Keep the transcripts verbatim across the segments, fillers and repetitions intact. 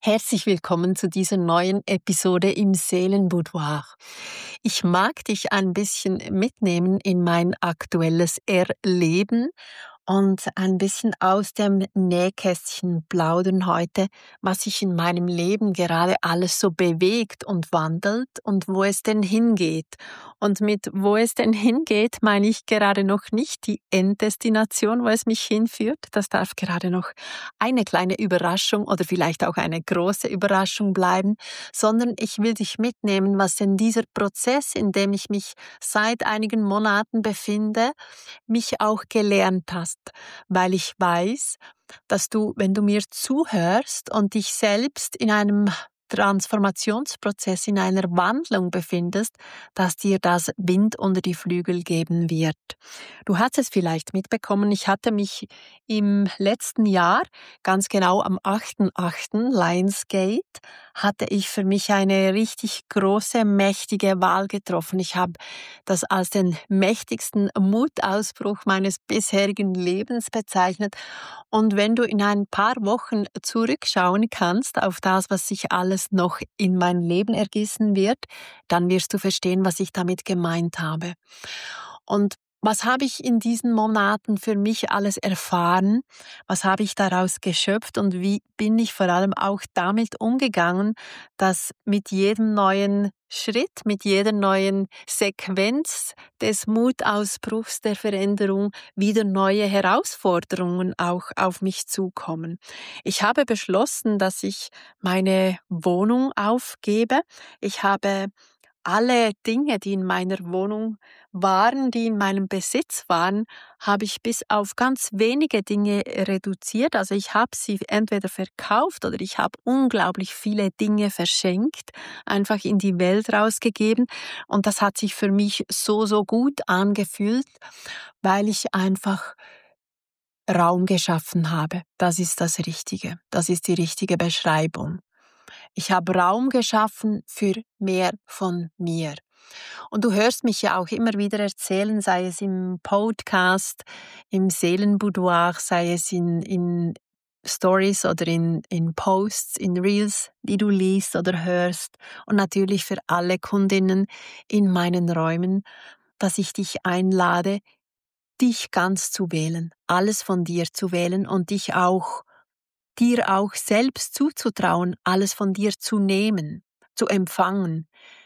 Herzlich willkommen zu dieser neuen Episode im Seelenboudoir. Ich mag dich ein bisschen mitnehmen in mein aktuelles Erleben und ein bisschen aus dem Nähkästchen plaudern heute, was sich in meinem Leben gerade alles so bewegt und wandelt und wo es denn hingeht. Und mit wo es denn hingeht, meine ich gerade noch nicht die Enddestination, wo es mich hinführt. Das darf gerade noch eine kleine Überraschung oder vielleicht auch eine große Überraschung bleiben, sondern ich will dich mitnehmen, was denn dieser Prozess, in dem ich mich seit einigen Monaten befinde, mich auch gelernt hast, weil ich weiß, dass du, wenn du mir zuhörst und dich selbst in einem Transformationsprozess, in einer Wandlung befindest, dass dir das Wind unter die Flügel geben wird. Du hast es vielleicht mitbekommen, ich hatte mich im letzten Jahr, ganz genau am achten achten Lionsgate, hatte ich für mich eine richtig große, mächtige Wahl getroffen. Ich habe das als den mächtigsten Mutausbruch meines bisherigen Lebens bezeichnet. Und wenn du in ein paar Wochen zurückschauen kannst auf das, was sich alles noch in mein Leben ergießen wird, dann wirst du verstehen, was ich damit gemeint habe. Und was habe ich in diesen Monaten für mich alles erfahren? Was habe ich daraus geschöpft und wie bin ich vor allem auch damit umgegangen, dass mit jedem neuen Schritt, mit jeder neuen Sequenz des Mutausbruchs der Veränderung wieder neue Herausforderungen auch auf mich zukommen. Ich habe beschlossen, dass ich meine Wohnung aufgebe. Ich habe alle Dinge, die in meiner Wohnung waren, die in meinem Besitz waren, habe ich bis auf ganz wenige Dinge reduziert. Also ich habe sie entweder verkauft oder ich habe unglaublich viele Dinge verschenkt, einfach in die Welt rausgegeben. Und das hat sich für mich so, so gut angefühlt, weil ich einfach Raum geschaffen habe. Das ist das Richtige. Das ist die richtige Beschreibung. Ich habe Raum geschaffen für mehr von mir. Und du hörst mich ja auch immer wieder erzählen, sei es im Podcast, im Seelenboudoir, sei es in, in Stories oder in, in Posts, in Reels, die du liest oder hörst. Und natürlich für alle Kundinnen in meinen Räumen, dass ich dich einlade, dich ganz zu wählen, alles von dir zu wählen und dich auch dir auch selbst zuzutrauen, alles von dir zu nehmen, zu empfangen,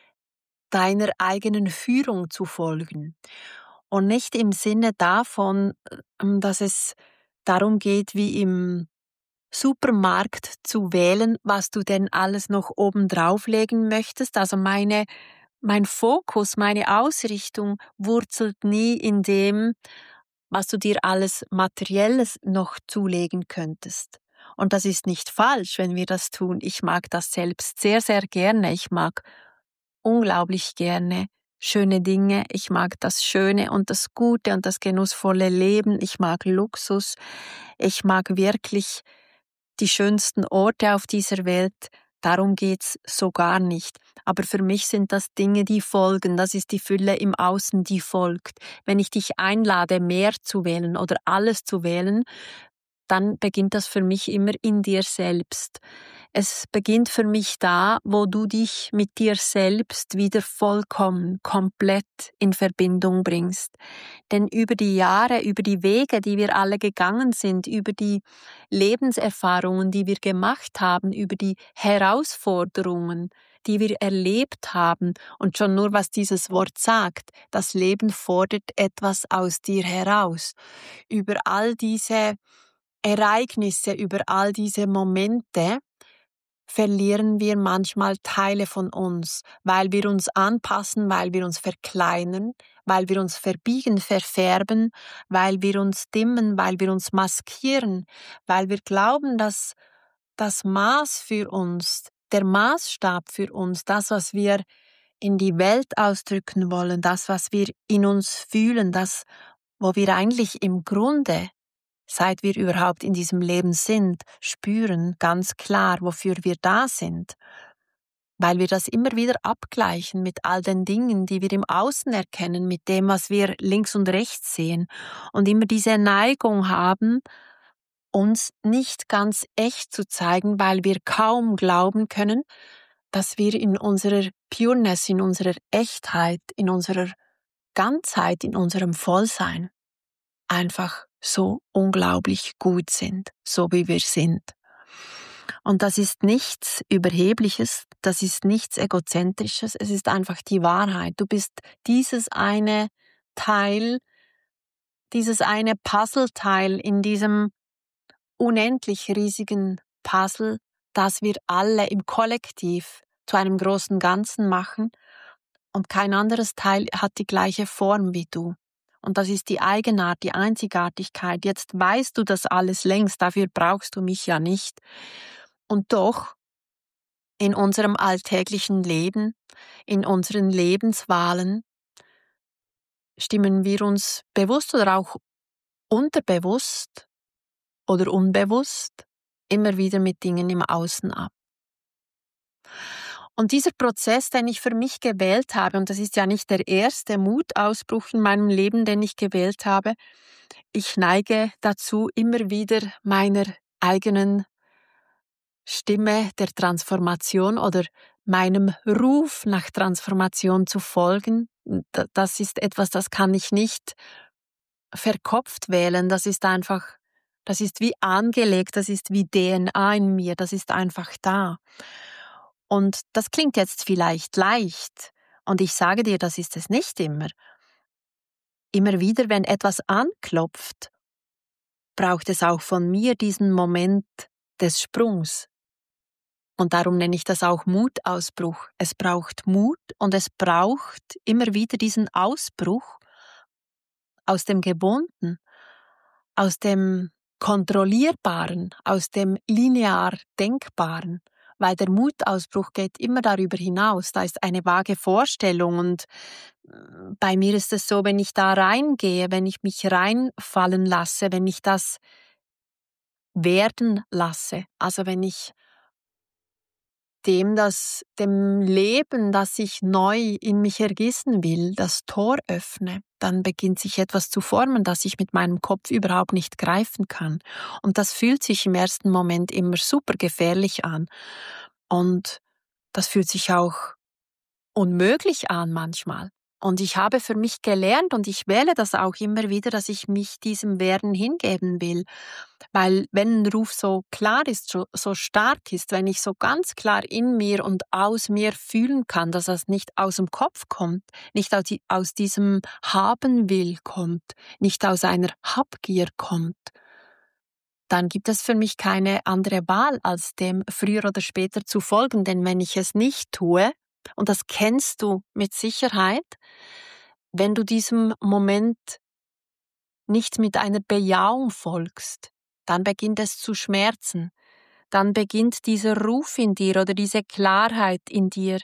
deiner eigenen Führung zu folgen. Und nicht im Sinne davon, dass es darum geht, wie im Supermarkt zu wählen, was du denn alles noch oben drauflegen möchtest. Also meine, mein Fokus, meine Ausrichtung wurzelt nie in dem, was du dir alles Materielles noch zulegen könntest. Und das ist nicht falsch, wenn wir das tun. Ich mag das selbst sehr, sehr gerne. Ich mag unglaublich gerne schöne Dinge. Ich mag das Schöne und das Gute und das genussvolle Leben. Ich mag Luxus. Ich mag wirklich die schönsten Orte auf dieser Welt. Darum geht's so gar nicht. Aber für mich sind das Dinge, die folgen. Das ist die Fülle im Außen, die folgt. Wenn ich dich einlade, mehr zu wählen oder alles zu wählen, dann beginnt das für mich immer in dir selbst. Es beginnt für mich da, wo du dich mit dir selbst wieder vollkommen, komplett in Verbindung bringst. Denn über die Jahre, über die Wege, die wir alle gegangen sind, über die Lebenserfahrungen, die wir gemacht haben, über die Herausforderungen, die wir erlebt haben, und schon nur was dieses Wort sagt, das Leben fordert etwas aus dir heraus. Über all diese Ereignisse, über all diese Momente verlieren wir manchmal Teile von uns, weil wir uns anpassen, weil wir uns verkleinern, weil wir uns verbiegen, verfärben, weil wir uns dimmen, weil wir uns maskieren, weil wir glauben, dass das Maß für uns, der Maßstab für uns, das, was wir in die Welt ausdrücken wollen, das, was wir in uns fühlen, das, wo wir eigentlich im Grunde, seit wir überhaupt in diesem Leben sind, spüren ganz klar, wofür wir da sind, weil wir das immer wieder abgleichen mit all den Dingen, die wir im Außen erkennen, mit dem, was wir links und rechts sehen und immer diese Neigung haben, uns nicht ganz echt zu zeigen, weil wir kaum glauben können, dass wir in unserer Pureness, in unserer Echtheit, in unserer Ganzheit, in unserem Vollsein einfach so unglaublich gut sind, so wie wir sind. Und das ist nichts Überhebliches, das ist nichts Egozentrisches, es ist einfach die Wahrheit. Du bist dieses eine Teil, dieses eine Puzzleteil in diesem unendlich riesigen Puzzle, das wir alle im Kollektiv zu einem großen Ganzen machen, und kein anderes Teil hat die gleiche Form wie du. Und das ist die Eigenart, die Einzigartigkeit. Jetzt weißt du das alles längst, dafür brauchst du mich ja nicht. Und doch, in unserem alltäglichen Leben, in unseren Lebenswahlen, stimmen wir uns bewusst oder auch unterbewusst oder unbewusst immer wieder mit Dingen im Außen ab. Und dieser Prozess, den ich für mich gewählt habe, und das ist ja nicht der erste Mutausbruch in meinem Leben, den ich gewählt habe, ich neige dazu, immer wieder meiner eigenen Stimme der Transformation oder meinem Ruf nach Transformation zu folgen. Das ist etwas, das kann ich nicht verkopft wählen, das ist einfach, das ist wie angelegt, das ist wie D N A in mir, das ist einfach da. Und das klingt jetzt vielleicht leicht, und ich sage dir, das ist es nicht immer. Immer wieder, wenn etwas anklopft, braucht es auch von mir diesen Moment des Sprungs. Und darum nenne ich das auch Mutausbruch. Es braucht Mut und es braucht immer wieder diesen Ausbruch aus dem Gewohnten, aus dem Kontrollierbaren, aus dem linear Denkbaren. Weil der Mutausbruch geht immer darüber hinaus. Da ist eine vage Vorstellung, und bei mir ist es so, wenn ich da reingehe, wenn ich mich reinfallen lasse, wenn ich das werden lasse, also wenn ich dem, das, dem Leben, das ich neu in mich ergießen will, das Tor öffne, dann beginnt sich etwas zu formen, das ich mit meinem Kopf überhaupt nicht greifen kann. Und das fühlt sich im ersten Moment immer super gefährlich an. Und das fühlt sich auch unmöglich an manchmal. Und ich habe für mich gelernt, und ich wähle das auch immer wieder, dass ich mich diesem Werden hingeben will. Weil wenn ein Ruf so klar ist, so, so stark ist, wenn ich so ganz klar in mir und aus mir fühlen kann, dass das nicht aus dem Kopf kommt, nicht aus, die, aus diesem Haben will kommt, nicht aus einer Habgier kommt, dann gibt es für mich keine andere Wahl, als dem früher oder später zu folgen. Denn wenn ich es nicht tue, und das kennst du mit Sicherheit, wenn du diesem Moment nicht mit einer Bejahung folgst, dann beginnt es zu schmerzen. Dann beginnt dieser Ruf in dir oder diese Klarheit in dir,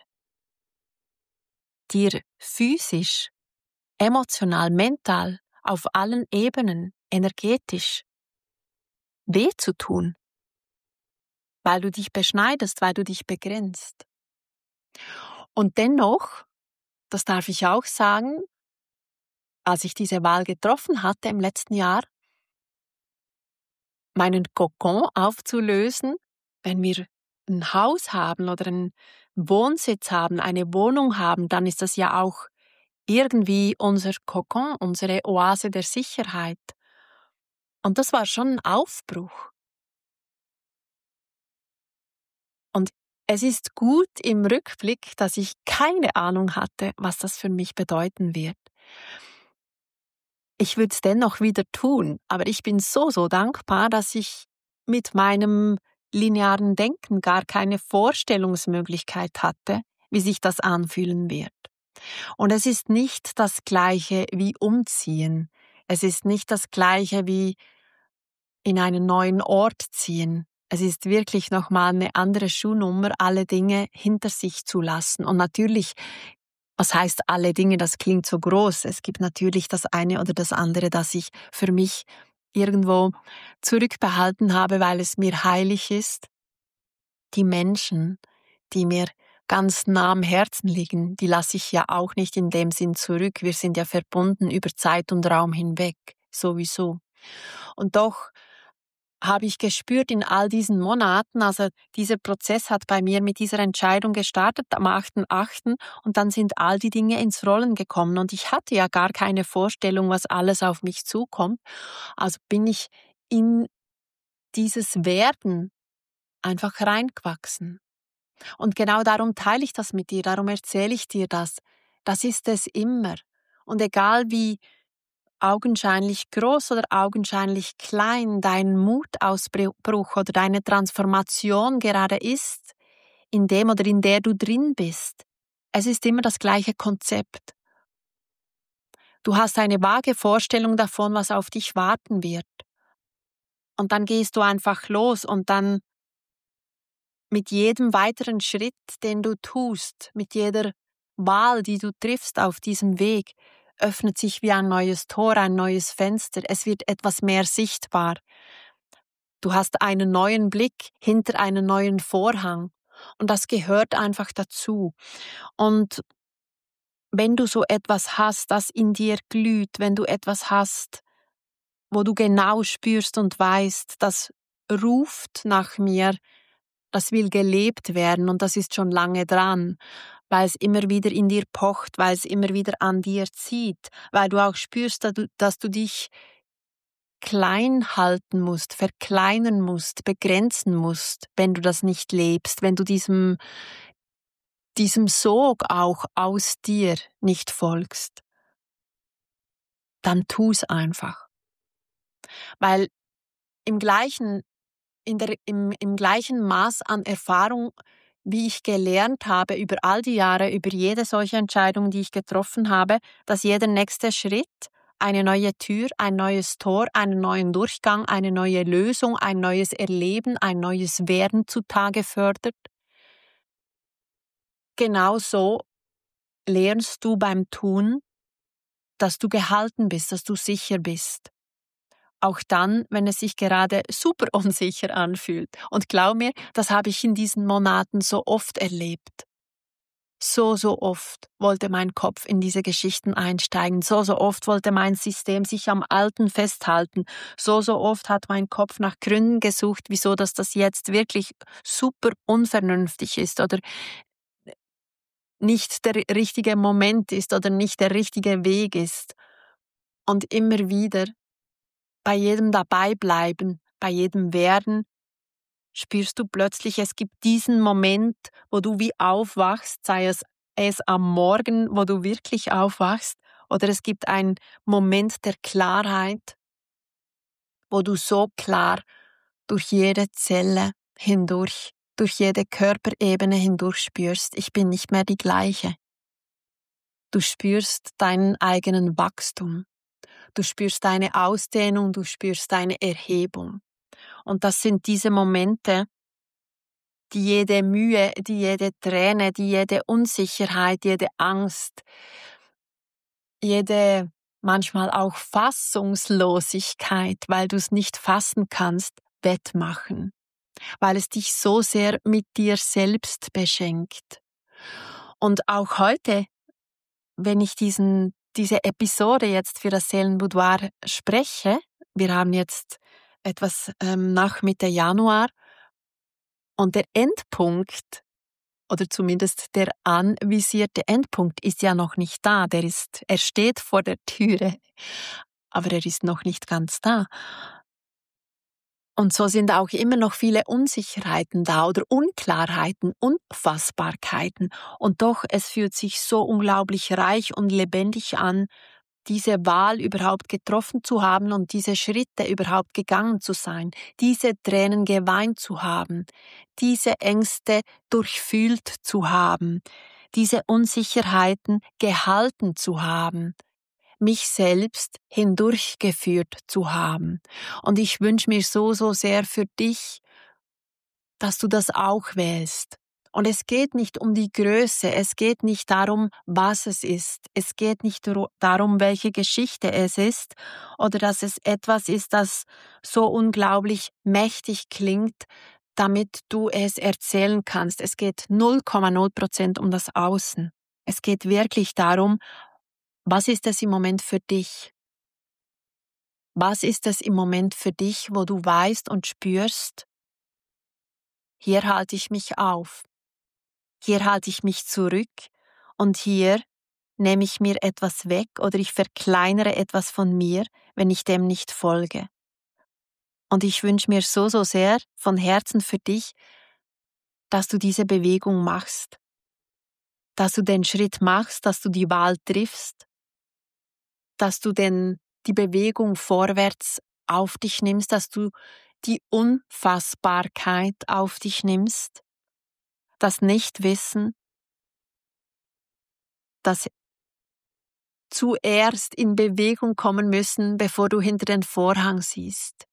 dir physisch, emotional, mental, auf allen Ebenen, energetisch weh zu tun, weil du dich beschneidest, weil du dich begrenzt. Und dennoch, das darf ich auch sagen, als ich diese Wahl getroffen hatte im letzten Jahr, meinen Kokon aufzulösen, wenn wir ein Haus haben oder einen Wohnsitz haben, eine Wohnung haben, dann ist das ja auch irgendwie unser Kokon, unsere Oase der Sicherheit. Und das war schon ein Aufbruch. Und es ist gut im Rückblick, dass ich keine Ahnung hatte, was das für mich bedeuten wird. Ich würde es dennoch wieder tun, aber ich bin so, so dankbar, dass ich mit meinem linearen Denken gar keine Vorstellungsmöglichkeit hatte, wie sich das anfühlen wird. Und es ist nicht das Gleiche wie umziehen. Es ist nicht das Gleiche wie in einen neuen Ort ziehen. Es ist wirklich nochmal eine andere Schuhnummer, alle Dinge hinter sich zu lassen. Und natürlich, was heißt alle Dinge, das klingt so groß. Es gibt natürlich das eine oder das andere, das ich für mich irgendwo zurückbehalten habe, weil es mir heilig ist. Die Menschen, die mir ganz nah am Herzen liegen, die lasse ich ja auch nicht in dem Sinn zurück. Wir sind ja verbunden über Zeit und Raum hinweg, sowieso. Und doch habe ich gespürt in all diesen Monaten, also dieser Prozess hat bei mir mit dieser Entscheidung gestartet am achten achten und dann sind all die Dinge ins Rollen gekommen und ich hatte ja gar keine Vorstellung, was alles auf mich zukommt. Also bin ich in dieses Werden einfach reingewachsen. Und genau darum teile ich das mit dir, darum erzähle ich dir das. Das ist es immer. Und egal wie augenscheinlich groß oder augenscheinlich klein dein Mutausbruch oder deine Transformation gerade ist, in dem oder in der du drin bist, es ist immer das gleiche Konzept. Du hast eine vage Vorstellung davon, was auf dich warten wird. Und dann gehst du einfach los und dann mit jedem weiteren Schritt, den du tust, mit jeder Wahl, die du triffst auf diesem Weg, öffnet sich wie ein neues Tor, ein neues Fenster. Es wird etwas mehr sichtbar. Du hast einen neuen Blick hinter einen neuen Vorhang. Und das gehört einfach dazu. Und wenn du so etwas hast, das in dir glüht, wenn du etwas hast, wo du genau spürst und weißt, das ruft nach mir, das will gelebt werden und das ist schon lange dran, weil es immer wieder in dir pocht, weil es immer wieder an dir zieht, weil du auch spürst, dass du, dass du dich klein halten musst, verkleinern musst, begrenzen musst, wenn du das nicht lebst, wenn du diesem, diesem Sog auch aus dir nicht folgst. Dann tu's einfach. Weil im gleichen In der, im, im gleichen Maß an Erfahrung, wie ich gelernt habe über all die Jahre, über jede solche Entscheidung, die ich getroffen habe, dass jeder nächste Schritt eine neue Tür, ein neues Tor, einen neuen Durchgang, eine neue Lösung, ein neues Erleben, ein neues Werden zutage fördert. Genauso lernst du beim Tun, dass du gehalten bist, dass du sicher bist. Auch dann, wenn es sich gerade super unsicher anfühlt. Und glaub mir, das habe ich in diesen Monaten so oft erlebt. So, so oft wollte mein Kopf in diese Geschichten einsteigen. So, so oft wollte mein System sich am Alten festhalten. So, so oft hat mein Kopf nach Gründen gesucht, wieso dass das jetzt wirklich super unvernünftig ist oder nicht der richtige Moment ist oder nicht der richtige Weg ist. Und immer wieder bei jedem Dabeibleiben, bei jedem Werden, spürst du plötzlich, es gibt diesen Moment, wo du wie aufwachst, sei es, es am Morgen, wo du wirklich aufwachst, oder es gibt einen Moment der Klarheit, wo du so klar durch jede Zelle hindurch, durch jede Körperebene hindurch spürst, ich bin nicht mehr die gleiche. Du spürst deinen eigenen Wachstum. Du spürst deine Ausdehnung, du spürst deine Erhebung. Und das sind diese Momente, die jede Mühe, die jede Träne, die jede Unsicherheit, jede Angst, jede manchmal auch Fassungslosigkeit, weil du es nicht fassen kannst, wettmachen, weil es dich so sehr mit dir selbst beschenkt. Und auch heute, wenn ich diesen, diese Episode jetzt für das Seelenboudoir spreche, wir haben jetzt etwas ähm, nach Mitte Januar und der Endpunkt oder zumindest der anvisierte Endpunkt ist ja noch nicht da. Der ist, er steht vor der Türe, aber er ist noch nicht ganz da. Und so sind auch immer noch viele Unsicherheiten da oder Unklarheiten, Unfassbarkeiten. Und doch, es fühlt sich so unglaublich reich und lebendig an, diese Wahl überhaupt getroffen zu haben und diese Schritte überhaupt gegangen zu sein, diese Tränen geweint zu haben, diese Ängste durchfühlt zu haben, diese Unsicherheiten gehalten zu haben, mich selbst hindurchgeführt zu haben. Und ich wünsche mir so, so sehr für dich, dass du das auch wählst. Und es geht nicht um die Größe, es geht nicht darum, was es ist, es geht nicht darum, welche Geschichte es ist oder dass es etwas ist, das so unglaublich mächtig klingt, damit du es erzählen kannst. Es geht null Komma null Prozent um das Außen. Es geht wirklich darum, was ist es im Moment für dich? Was ist es im Moment für dich, wo du weißt und spürst, hier halte ich mich auf, hier halte ich mich zurück und hier nehme ich mir etwas weg oder ich verkleinere etwas von mir, wenn ich dem nicht folge. Und ich wünsche mir so, so sehr von Herzen für dich, dass du diese Bewegung machst, dass du den Schritt machst, dass du die Wahl triffst, dass du den, die Bewegung vorwärts auf dich nimmst, dass du die Unfassbarkeit auf dich nimmst, das Nichtwissen, das zuerst in Bewegung kommen müssen, bevor du hinter den Vorhang siehst.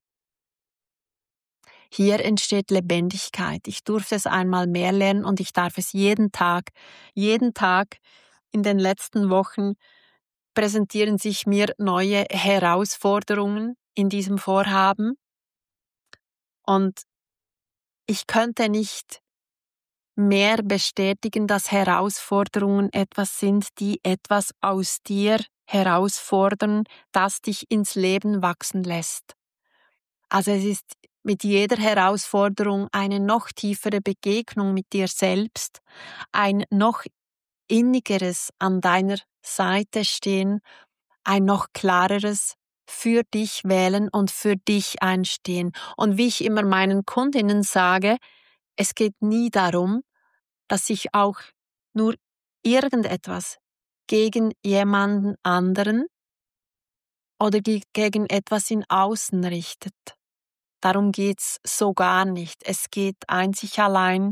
Hier entsteht Lebendigkeit. Ich durfte es einmal mehr lernen und ich darf es jeden Tag, jeden Tag in den letzten Wochen präsentieren sich mir neue Herausforderungen in diesem Vorhaben. Und ich könnte nicht mehr bestätigen, dass Herausforderungen etwas sind, die etwas aus dir herausfordern, das dich ins Leben wachsen lässt. Also es ist mit jeder Herausforderung eine noch tiefere Begegnung mit dir selbst, ein noch innigeres an deiner Seite stehen, ein noch klareres für dich wählen und für dich einstehen. Und wie ich immer meinen Kundinnen sage, es geht nie darum, dass sich auch nur irgendetwas gegen jemanden anderen oder gegen etwas in Außen richtet. Darum geht's so gar nicht. Es geht einzig allein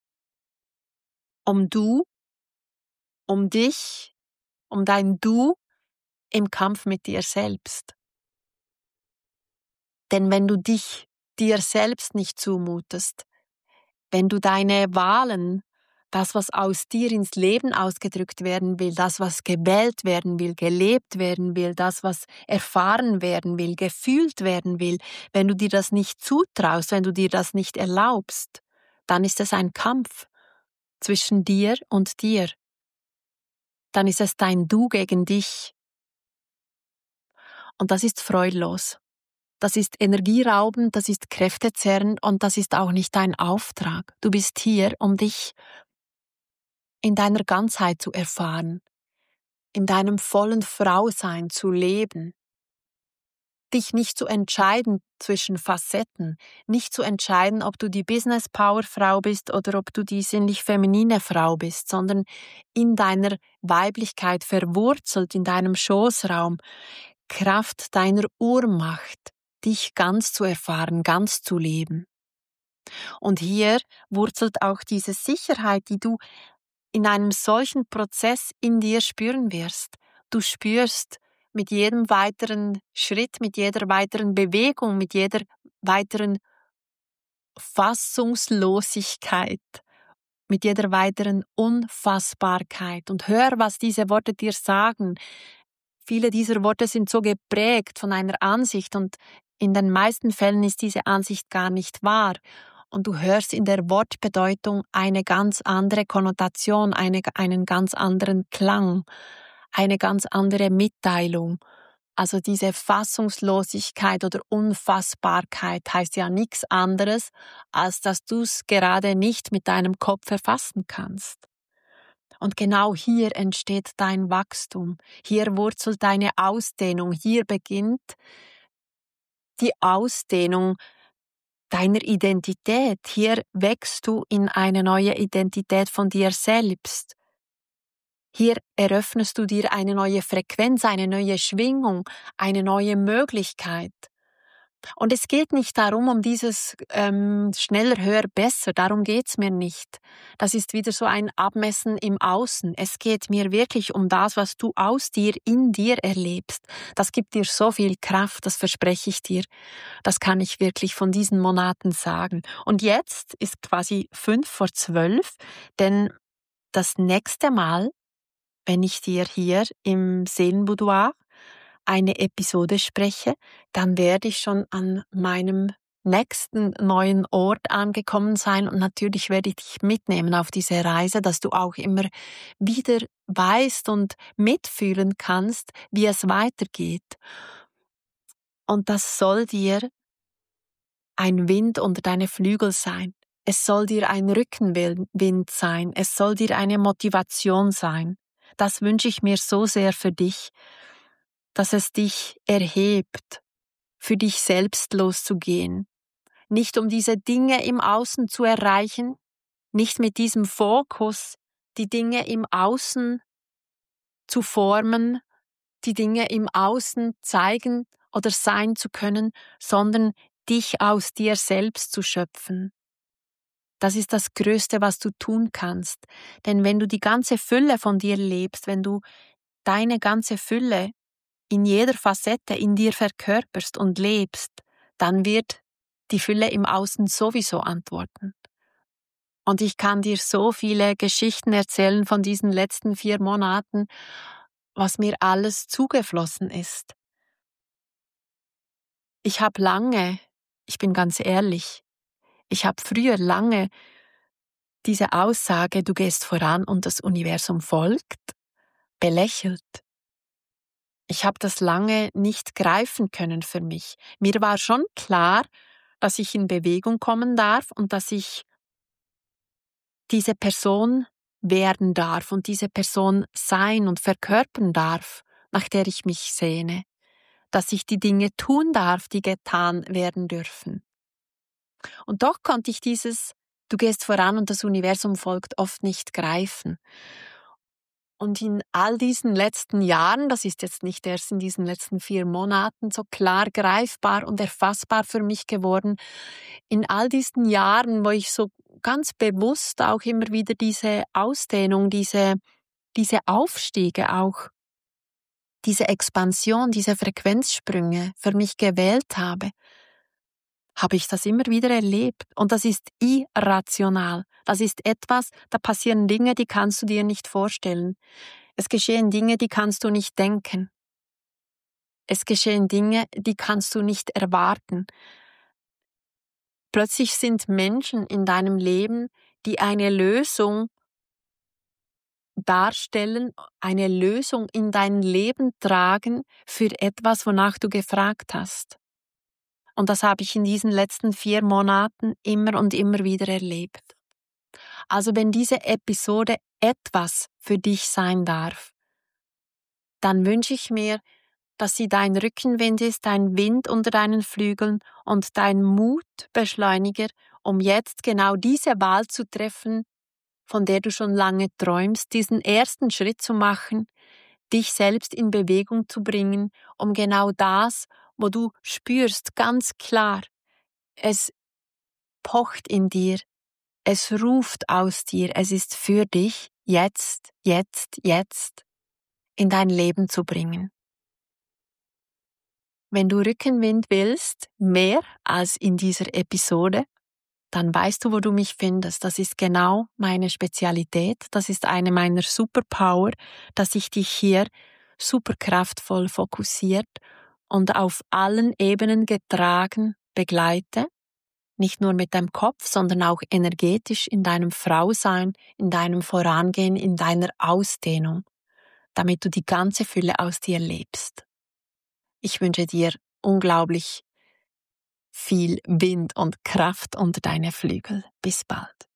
um du, um dich, um dein Du im Kampf mit dir selbst. Denn wenn du dich dir selbst nicht zumutest, wenn du deine Wahlen, das, was aus dir ins Leben ausgedrückt werden will, das, was gewählt werden will, gelebt werden will, das, was erfahren werden will, gefühlt werden will, wenn du dir das nicht zutraust, wenn du dir das nicht erlaubst, dann ist es ein Kampf zwischen dir und dir. Dann ist es dein Du gegen dich. Und das ist freudlos. Das ist energieraubend, das ist kräftezerrend und das ist auch nicht dein Auftrag. Du bist hier, um dich in deiner Ganzheit zu erfahren, in deinem vollen Frausein zu leben, dich nicht zu entscheiden zwischen Facetten, nicht zu entscheiden, ob du die Business-Power-Frau bist oder ob du die sinnlich-feminine Frau bist, sondern in deiner Weiblichkeit verwurzelt, in deinem Schoßraum, Kraft deiner Urmacht, dich ganz zu erfahren, ganz zu leben. Und hier wurzelt auch diese Sicherheit, die du in einem solchen Prozess in dir spüren wirst. Du spürst mit jedem weiteren Schritt, mit jeder weiteren Bewegung, mit jeder weiteren Fassungslosigkeit, mit jeder weiteren Unfassbarkeit. Und hör, was diese Worte dir sagen. Viele dieser Worte sind so geprägt von einer Ansicht und in den meisten Fällen ist diese Ansicht gar nicht wahr. Und du hörst in der Wortbedeutung eine ganz andere Konnotation, eine, einen ganz anderen Klang, eine ganz andere Mitteilung. Also diese Fassungslosigkeit oder Unfassbarkeit heißt ja nichts anderes, als dass du es gerade nicht mit deinem Kopf erfassen kannst. Und genau hier entsteht dein Wachstum, hier wurzelt deine Ausdehnung, hier beginnt die Ausdehnung deiner Identität. Hier wächst du in eine neue Identität von dir selbst. Hier eröffnest du dir eine neue Frequenz, eine neue Schwingung, eine neue Möglichkeit. Und es geht nicht darum, um dieses ähm, schneller, höher, besser, darum geht's mir nicht. Das ist wieder so ein Abmessen im Außen. Es geht mir wirklich um das, was du aus dir, in dir erlebst. Das gibt dir so viel Kraft, das verspreche ich dir. Das kann ich wirklich von diesen Monaten sagen. Und jetzt ist quasi fünf vor zwölf, denn das nächste Mal, wenn ich dir hier im Seelenboudoir eine Episode spreche, dann werde ich schon an meinem nächsten neuen Ort angekommen sein und natürlich werde ich dich mitnehmen auf diese Reise, dass du auch immer wieder weißt und mitfühlen kannst, wie es weitergeht. Und das soll dir ein Wind unter deine Flügel sein. Es soll dir ein Rückenwind sein. Es soll dir eine Motivation sein. Das wünsche ich mir so sehr für dich, dass es dich erhebt, für dich selbst loszugehen. Nicht um diese Dinge im Außen zu erreichen, nicht mit diesem Fokus, die Dinge im Außen zu formen, die Dinge im Außen zeigen oder sein zu können, sondern dich aus dir selbst zu schöpfen. Das ist das Größte, was du tun kannst. Denn wenn du die ganze Fülle von dir lebst, wenn du deine ganze Fülle in jeder Facette in dir verkörperst und lebst, dann wird die Fülle im Außen sowieso antworten. Und ich kann dir so viele Geschichten erzählen von diesen letzten vier Monaten, was mir alles zugeflossen ist. Ich habe lange, ich bin ganz ehrlich, ich habe früher lange diese Aussage, du gehst voran und das Universum folgt, belächelt. Ich habe das lange nicht greifen können für mich. Mir war schon klar, dass ich in Bewegung kommen darf und dass ich diese Person werden darf und diese Person sein und verkörpern darf, nach der ich mich sehne. Dass ich die Dinge tun darf, die getan werden dürfen. Und doch konnte ich dieses Du gehst voran und das Universum folgt oft nicht greifen. Und in all diesen letzten Jahren, das ist jetzt nicht erst in diesen letzten vier Monaten so klar greifbar und erfassbar für mich geworden, in all diesen Jahren, wo ich so ganz bewusst auch immer wieder diese Ausdehnung, diese, diese Aufstiege auch, diese Expansion, diese Frequenzsprünge für mich gewählt habe, habe ich das immer wieder erlebt. Und das ist irrational. Das ist etwas, da passieren Dinge, die kannst du dir nicht vorstellen. Es geschehen Dinge, die kannst du nicht denken. Es geschehen Dinge, die kannst du nicht erwarten. Plötzlich sind Menschen in deinem Leben, die eine Lösung darstellen, eine Lösung in dein Leben tragen für etwas, wonach du gefragt hast. Und das habe ich in diesen letzten vier Monaten immer und immer wieder erlebt. Also wenn diese Episode etwas für dich sein darf, dann wünsche ich mir, dass sie dein Rückenwind ist, dein Wind unter deinen Flügeln und dein Mutbeschleuniger, um jetzt genau diese Wahl zu treffen, von der du schon lange träumst, diesen ersten Schritt zu machen, dich selbst in Bewegung zu bringen, um genau das, wo du spürst, ganz klar, es pocht in dir, es ruft aus dir, es ist für dich, jetzt, jetzt, jetzt, in dein Leben zu bringen. Wenn du Rückenwind willst, mehr als in dieser Episode, dann weißt du, wo du mich findest. Das ist genau meine Spezialität, das ist eine meiner Superpower, dass ich dich hier super kraftvoll fokussiert und auf allen Ebenen getragen begleite, nicht nur mit deinem Kopf, sondern auch energetisch in deinem Frausein, in deinem Vorangehen, in deiner Ausdehnung, damit du die ganze Fülle aus dir lebst. Ich wünsche dir unglaublich viel Wind und Kraft unter deine Flügel. Bis bald.